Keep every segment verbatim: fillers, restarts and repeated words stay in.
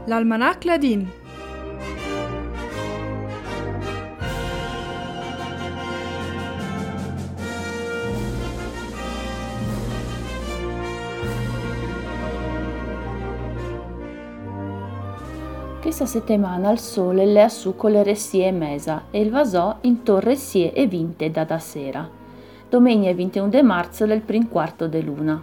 L'Almanach Ladin. Questa settimana il sole le ha su con le ressie mesa e il vasò in torre sie e vinte da da sera. Domenica ventuno di marzo del prim quarto de luna.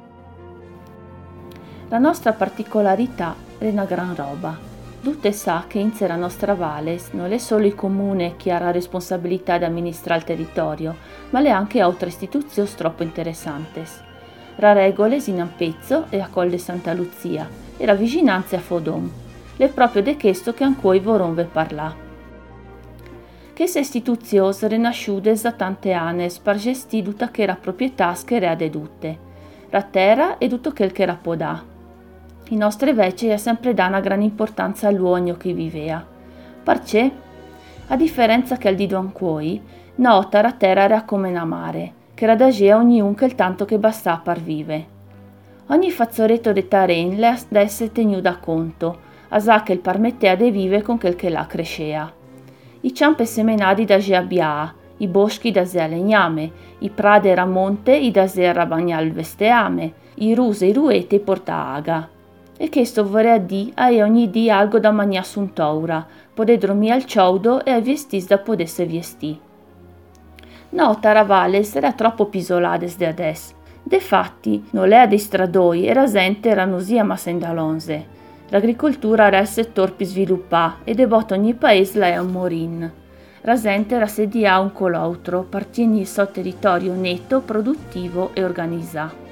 La nostra particolarità è una gran roba. Tutte sa che in la nostra valle non è solo il comune che ha la responsabilità di amministrare il territorio, ma le anche altre istituzioni troppo interessanti. La regole in Ampezzo e a Colle Santa Lucia e la vicinanza a Fodom. È proprio di questo che anche voi vorremmo parlare. Queste istituzioni rinasciute da tante anni per gestire tutta la proprietà che era di tutte, la terra e tutto quel che era podà. I nostri vecchi ha sempre dato una grande importanza all'uomo che viveva. Perché, a differenza che al di Duancuoi, nota la terra era come una mare, che era da a ognuno che il tanto che bastava per vivere. Ogni fazzoletto di terreno le ha da essere tenuto da conto, a sa che il permetteva di vivere con quel che là cresceva. I ciampi semenati da ge abbià, i boschi da se legname, i prati era monte i da se rabagnare il vesteame, i ruse e i rueti porta aga. E questo vorrà dire a ogni dì algo da mangiare su un taura, poter dormire al ciaudo e a vestire da potesse vestire. No, Taravales era troppo pisolades de adesso. Defatti, non le dei stradoi e rasente erano sia ma sendalonze. L'agricoltura era il settore più sviluppato e devoto ogni paese la è un morin. Rasente era sedia un col'altro, partendo il suo territorio netto, produttivo e organizzato.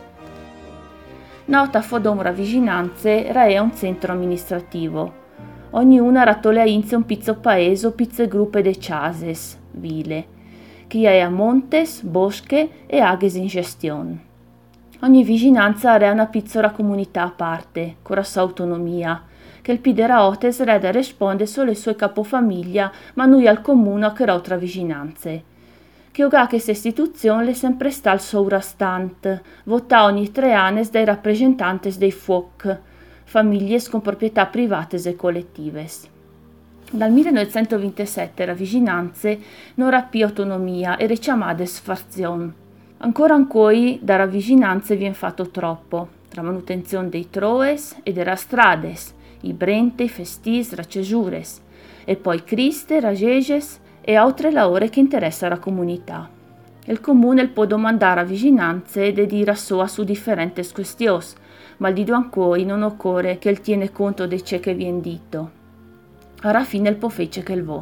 Nota Fodom vicinanze era un centro amministrativo. Ognuna ratolea inze un pizzo paese o pizze gruppe de cases, ville, che ha montes, bosche e aghes in gestione. Ogni vicinanza era una piccola comunità a parte, con la sua autonomia, che il pidera otes reda risponde solo ai suoi capofamiglia, ma noi al comune che era altra vicinanze. Che oga questa istituzione le sempre sta al sovrastante, vota ogni tre anni dai rappresentanti dei F O C, famiglie con proprietà private e collettive. Dal millenovecentoventisette la vicinanze non ha più autonomia e richiamate sfarzione. Ancora ancora dalla vicinanza viene fatto troppo, tra manutenzione dei troes e delle strades, i brente, i festis, le cesures, e poi criste, rageges e altre lavori che interessano la comunità. Il comune può domandare a vicinanze e dire a sua su differenti questioni, ma di ancora non occorre che il tiene conto di ciò che viene detto. Alla fine il può fece che il vo.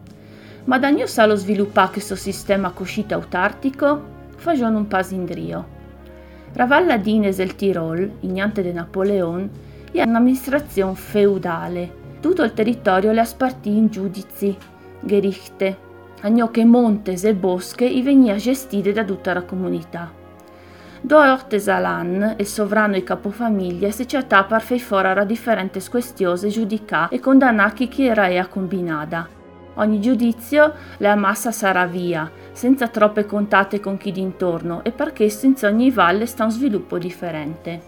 Ma da non sa lo sviluppare questo sistema coscito autartico? Facciano un passo indrio. La Val Adines del Tirol, ignante di Napoleon, è un'amministrazione feudale. Tutto il territorio le ha spartito in giudizi, gerichte, agno che montes e bosche i venia gestite da tutta la comunità. Due ortesalan e sovrano i capofamiglia si cercava per fare fuori a differenti questioni giudicate e condannare chi era ea combinata. Ogni giudizio la massa sarà via, senza troppe contate con chi d'intorno e per questo in ogni valle sta un sviluppo differente.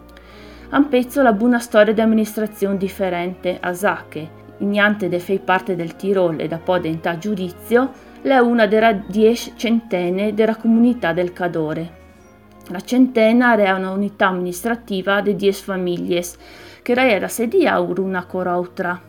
Ampezzo la buona storia di amministrazione differente a Sacche, ignante de fei parte del Tirol e da poi diventa giudizio, è una delle dieci centene della comunità del Cadore. La centena era un'unità amministrativa di dieci famiglie, che era sedia una con l'altra.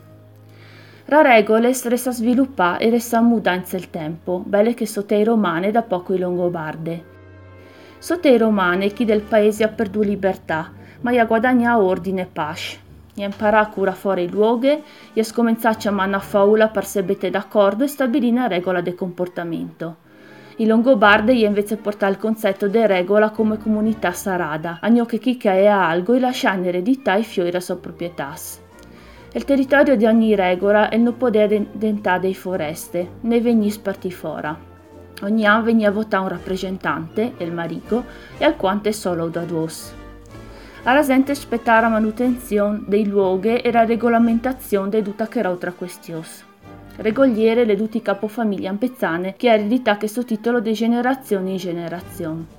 La regole resta sviluppata e resta mudata nel tempo, belle che sotto i romani da poco i longobarde. Sotto i romani chi del paese ha perduto libertà, ma ha guadagnato ordine e pace. Ha imparato a curare fuori i luoghi e ha scominciato a manna faula per se bette d'accordo e stabilire una regola di comportamento. I longobardi gli invece portato il concetto di regola come comunità sarada, agno che chi che è algo e lascia in eredità i fiori a sua proprietà. Il territorio di ogni regola è non potere diventare dei foreste, ne vegni sparti fora. Ogni anno veniva votato un rappresentante, il marico, e alquanto solo da due. Alla gente aspettare la manutenzione dei luoghi e la regolamentazione di tutta che altra questione. Regoliere le tutti capofamiglie ampezzane che ha ereditato questo titolo di generazione in generazione.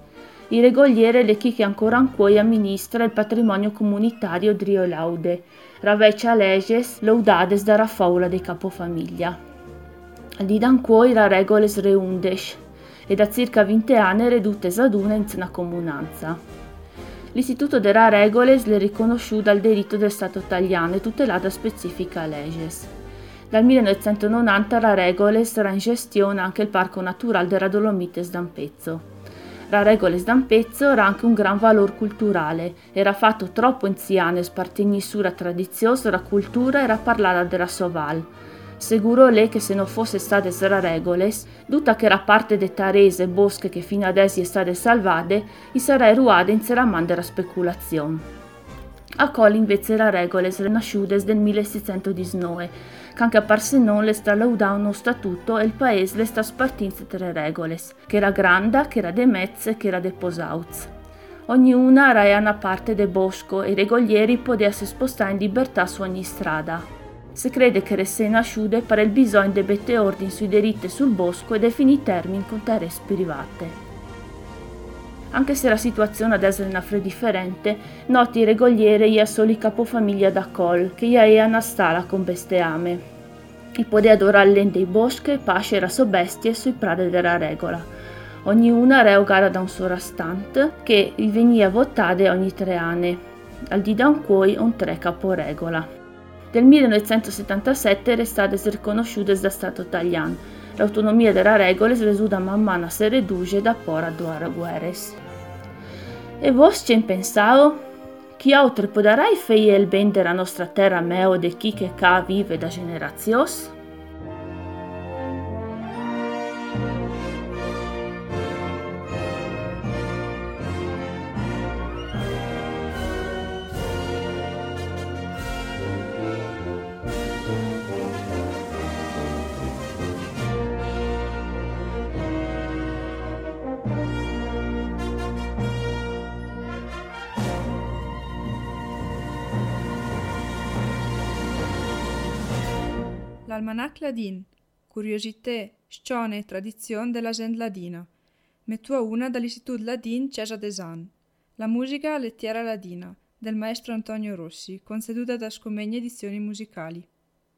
I regogliere le chi che ancora ancora amministra il patrimonio comunitario Drio Laude, raveccia leges laudades da faula dei capofamiglia. Di danquoi la regoles reundes, e da circa venti anni redutes ad una in una comunanza. L'istituto della regoles le riconosciuto dal diritto del Stato italiano e tutelato da specifica leges. Dal millenovecentonovanta la regoles era in gestione anche il Parco Naturale della Dolomites d'Ampezzo. La regoles d'Ampezzo era anche un gran valore culturale, era fatto troppo insiane spartigni sulla tradizione, la cultura era parlata della Soval. Seguro lei che se non fosse state sera regoles, tutta che era parte de tarese e bosche che fino adesso è state salvate, i sarei ruade in seraman della speculazione. A Col invece la regoles renasciudes del milleseicentodiciannove, che anche a Parsenon le sta laudando uno statuto e il paese le sta spartendo tre regoles, che era granda, che era de mezze e che era de posauz. Ognuna era una parte de bosco e i regoglieri potevano spostare in libertà su ogni strada. Si crede che resse nasciude per il bisogno di bette ordine sui diritti sul bosco e definì termini con terres private. Anche se la situazione adesso è una fre differente, noti i regogliere ia soli capofamiglia da Col, che ia ea una stala con besteame. I poteva adorare l'ende dei boschi e pasce era so bestie sui prade della regola. Ognuna era gara da un sovrastante che gli veniva votate ogni tre anni, al di da un cuoi un tre caporegola. Del millenovecentosettantasette era stata riconosciuta da Stato italiano. L'autonomia della regola risulta man mano se riduce da por a due guerres. E vos ci pensavo? Chi altro potrai fare il bene della nostra terra meo de chi che ca vive da generazioni? L'Almanach Ladin, curiosité, scione e tradizione della gente ladina, mettua una dall'Istituto Ladin Cesa Desan. La musica lettiera ladina, del maestro Antonio Rossi, conceduta da Scomegna Edizioni Musicali.